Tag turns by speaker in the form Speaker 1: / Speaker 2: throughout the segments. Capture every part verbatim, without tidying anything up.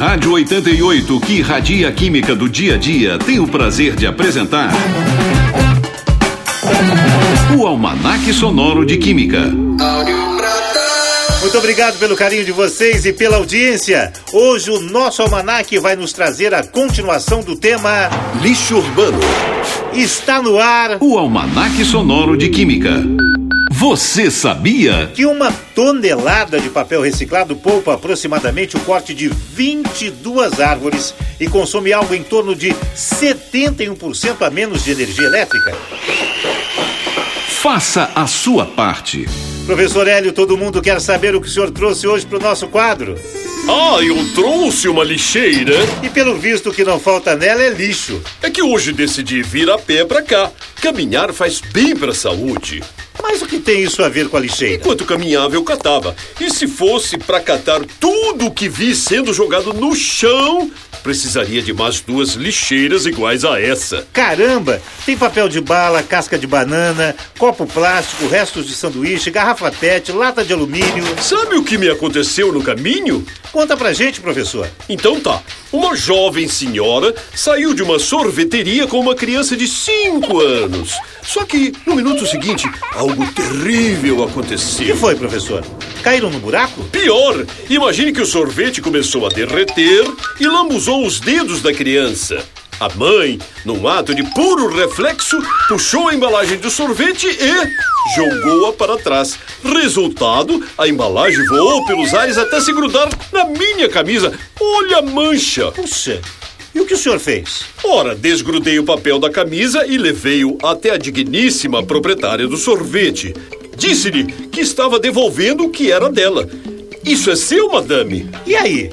Speaker 1: Rádio oitenta e oito, que irradia a química do dia a dia, tem o prazer de apresentar o Almanaque Sonoro de Química.
Speaker 2: Muito obrigado pelo carinho de vocês e pela audiência. Hoje o nosso almanaque vai nos trazer a continuação do tema
Speaker 1: Lixo Urbano.
Speaker 2: Está no ar
Speaker 1: o Almanaque Sonoro de Química. Você sabia
Speaker 2: que uma tonelada de papel reciclado poupa aproximadamente o corte de vinte e duas árvores e consome algo em torno de setenta e um por cento a menos de energia elétrica?
Speaker 1: Faça a sua parte.
Speaker 2: Professor Hélio, todo mundo quer saber o que o senhor trouxe hoje para o nosso quadro.
Speaker 3: Ah, eu trouxe uma lixeira.
Speaker 2: E pelo visto o que não falta nela é lixo.
Speaker 3: É que hoje decidi vir a pé pra cá. Caminhar faz bem pra saúde.
Speaker 2: Mas o que tem isso a ver com a lixeira?
Speaker 3: Enquanto caminhava, eu catava. E se fosse pra catar tudo o que vi sendo jogado no chão, precisaria de mais duas lixeiras iguais a essa.
Speaker 2: Caramba! Tem papel de bala, casca de banana, copo plástico, restos de sanduíche, garrafa pet, lata de alumínio.
Speaker 3: Sabe o que me aconteceu no caminho?
Speaker 2: Conta pra gente, professor.
Speaker 3: Então tá. Uma jovem senhora saiu de uma sorveteria com uma criança de cinco anos. Só que, no minuto seguinte, algo terrível aconteceu.
Speaker 2: O que foi, professor? Caíram no buraco?
Speaker 3: Pior! Imagine que o sorvete começou a derreter e lambuzou os dedos da criança. A mãe, num ato de puro reflexo, puxou a embalagem do sorvete e jogou-a para trás. Resultado, a embalagem voou pelos ares até se grudar na minha camisa. Olha a mancha!
Speaker 2: Puxa! E o que o senhor fez?
Speaker 3: Ora, desgrudei o papel da camisa e levei-o até a digníssima proprietária do sorvete. Disse-lhe que estava devolvendo o que era dela. Isso é seu, madame?
Speaker 2: E aí?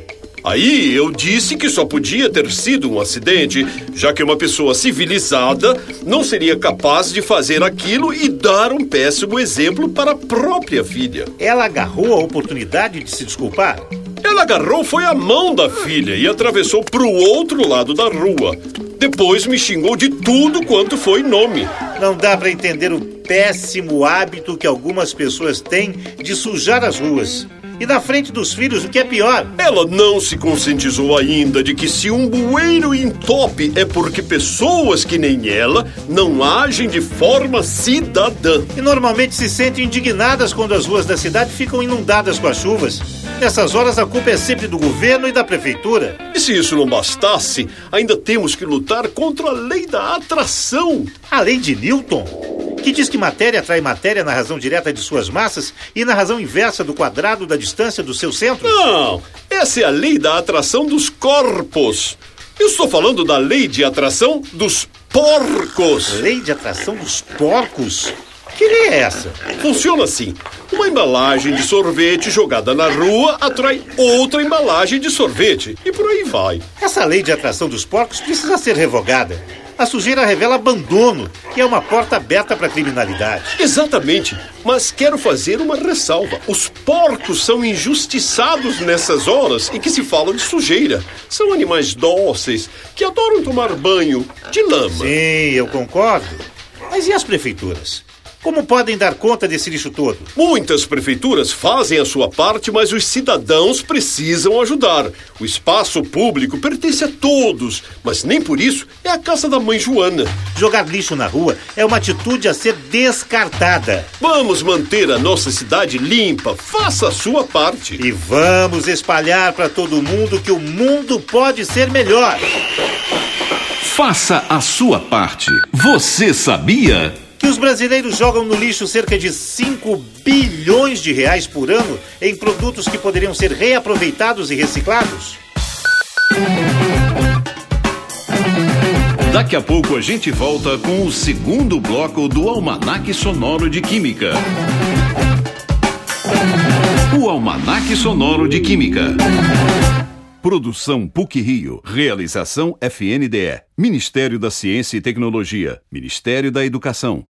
Speaker 3: Aí eu disse que só podia ter sido um acidente, já que uma pessoa civilizada não seria capaz de fazer aquilo e dar um péssimo exemplo para a própria filha.
Speaker 2: Ela agarrou a oportunidade de se desculpar?
Speaker 3: Ela agarrou foi a mão da filha e atravessou para o outro lado da rua. Depois me xingou de tudo quanto foi nome.
Speaker 2: Não dá para entender o péssimo hábito que algumas pessoas têm de sujar as ruas. E na frente dos filhos, o que é pior?
Speaker 3: Ela não se conscientizou ainda de que se um bueiro entope é porque pessoas que nem ela não agem de forma cidadã.
Speaker 2: E normalmente se sentem indignadas quando as ruas da cidade ficam inundadas com as chuvas. Nessas horas a culpa é sempre do governo e da prefeitura.
Speaker 3: E se isso não bastasse, ainda temos que lutar contra a lei da atração.
Speaker 2: A lei de Newton? Que diz que matéria atrai matéria na razão direta de suas massas e na razão inversa do quadrado da distância do seu centro?
Speaker 3: Não, essa é a lei da atração dos corpos. Eu estou falando da lei de atração dos porcos.
Speaker 2: Lei de atração dos porcos? Que lei é essa?
Speaker 3: Funciona assim. Uma embalagem de sorvete jogada na rua atrai outra embalagem de sorvete. E por aí vai.
Speaker 2: Essa lei de atração dos porcos precisa ser revogada. A sujeira revela abandono, que é uma porta aberta para a criminalidade.
Speaker 3: Exatamente, mas quero fazer uma ressalva. Os porcos são injustiçados nessas horas em que se fala de sujeira. São animais dóceis que adoram tomar banho de lama.
Speaker 2: Sim, eu concordo. Mas e as prefeituras? Como podem dar conta desse lixo todo?
Speaker 3: Muitas prefeituras fazem a sua parte, mas os cidadãos precisam ajudar. O espaço público pertence a todos, mas nem por isso é a casa da mãe Joana.
Speaker 2: Jogar lixo na rua é uma atitude a ser descartada.
Speaker 3: Vamos manter a nossa cidade limpa. Faça a sua parte.
Speaker 2: E vamos espalhar para todo mundo que o mundo pode ser melhor.
Speaker 1: Faça a sua parte. Você sabia
Speaker 2: que os brasileiros jogam no lixo cerca de cinco bilhões de reais por ano em produtos que poderiam ser reaproveitados e reciclados?
Speaker 1: Daqui a pouco a gente volta com o segundo bloco do Almanaque Sonoro de Química. O Almanaque Sonoro de Química. Produção P U C Rio. Realização F N D E. Ministério da Ciência e Tecnologia. Ministério da Educação.